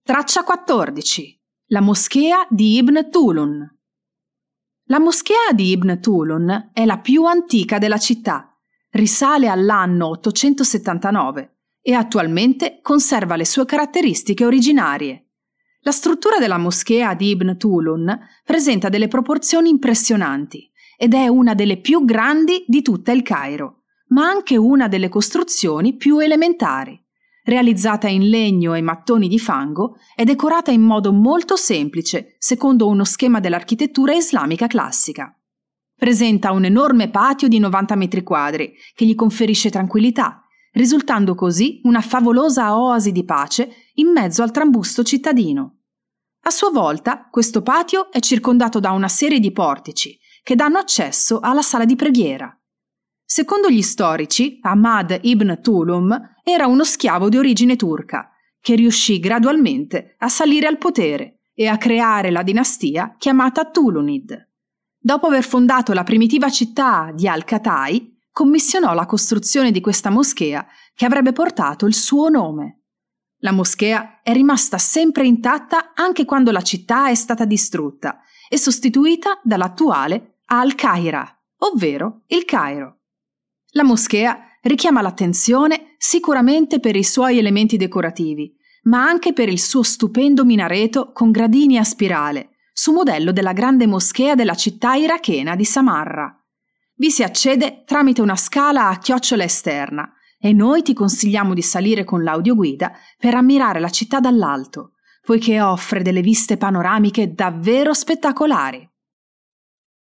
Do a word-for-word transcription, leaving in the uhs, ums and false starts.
Traccia quattordici. La moschea di Ibn Tulun. La moschea di Ibn Tulun è la più antica della città, risale all'anno ottocentosettantanove e attualmente conserva le sue caratteristiche originarie. La struttura della moschea di Ibn Tulun presenta delle proporzioni impressionanti ed è una delle più grandi di tutta il Cairo, ma anche una delle costruzioni più elementari. Realizzata in legno e mattoni di fango, è decorata in modo molto semplice, secondo uno schema dell'architettura islamica classica. Presenta un enorme patio di novanta metri quadri, che gli conferisce tranquillità, risultando così una favolosa oasi di pace in mezzo al trambusto cittadino. A sua volta, questo patio è circondato da una serie di portici, che danno accesso alla sala di preghiera. Secondo gli storici, Ahmad ibn Tulum era uno schiavo di origine turca, che riuscì gradualmente a salire al potere e a creare la dinastia chiamata Tulunid. Dopo aver fondato la primitiva città di Al-Qatai, commissionò la costruzione di questa moschea che avrebbe portato il suo nome. La moschea è rimasta sempre intatta anche quando la città è stata distrutta e sostituita dall'attuale Al-Qahira, ovvero il Cairo. La moschea richiama l'attenzione sicuramente per i suoi elementi decorativi, ma anche per il suo stupendo minareto con gradini a spirale, su modello della grande moschea della città irachena di Samarra. Vi si accede tramite una scala a chiocciola esterna e noi ti consigliamo di salire con l'audioguida per ammirare la città dall'alto, poiché offre delle viste panoramiche davvero spettacolari.